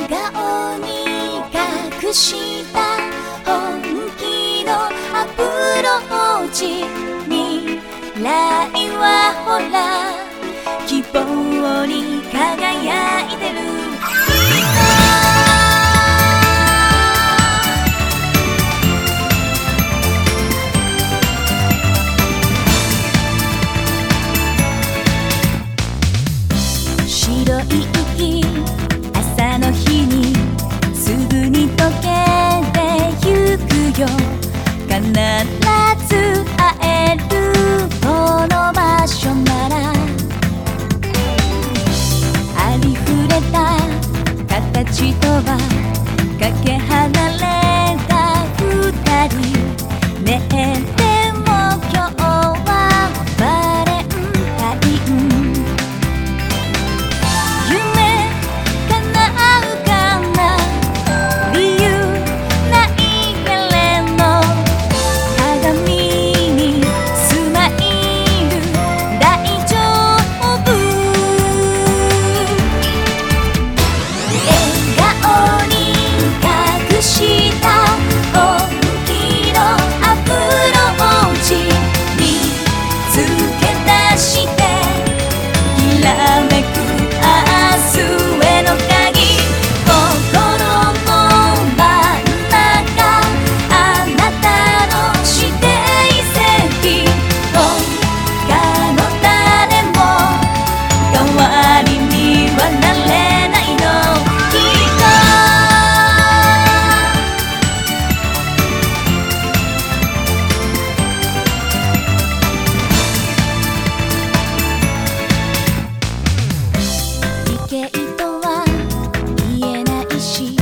顔に隠した本気のアプローチ、未来はほら希望に輝いてる。白い息、朝の日にすぐに溶けてゆくよ。必ず会えるこの場所なら、ありふれた形とはかけ離れた二人。ねえでも今日はバレンタイン。夢叶うかな、理由ないけれど鏡にスマイル大丈夫。笑顔に隠した本気のアプローチ、見つけ出してきらめく明日への鍵。心の真ん中、あなたの指定席。他の誰も代わりにはなれないの、きっと。理系とは言えないし、